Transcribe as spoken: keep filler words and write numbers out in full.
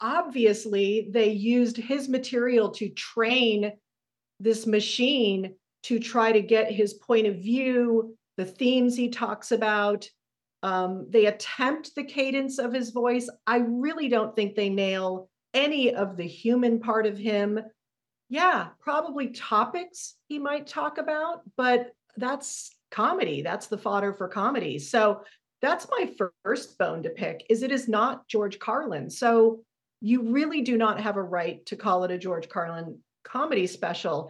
obviously they used his material to train this machine to try to get his point of view, the themes he talks about. Um, they attempt the cadence of his voice. I really don't think they nail any of the human part of him. Yeah, probably topics he might talk about, but that's comedy. That's the fodder for comedy. So that's my first bone to pick is it is not George Carlin. So you really do not have a right to call it a George Carlin comedy special.